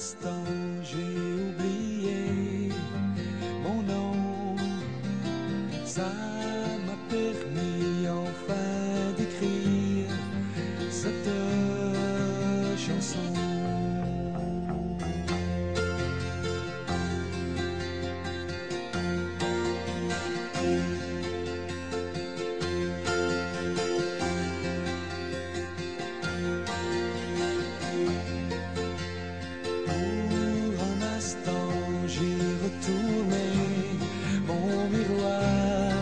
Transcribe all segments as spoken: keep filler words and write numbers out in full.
instant, j'ai oublié mon nom. Ça m'a permis enfin d'écrire cette chanson. J'ai retourné mon miroir,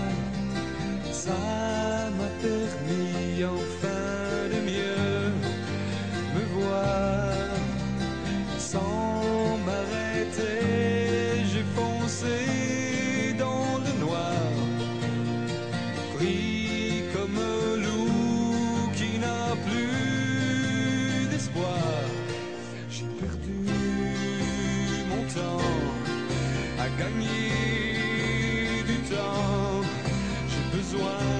ça m'a permis enfin de mieux me voir. Sans m'arrêter, j'ai foncé dans le noir, pris comme un loup qui n'a plus d'espoir. J'ai perdu mon temps à gagner du temps, j'ai besoin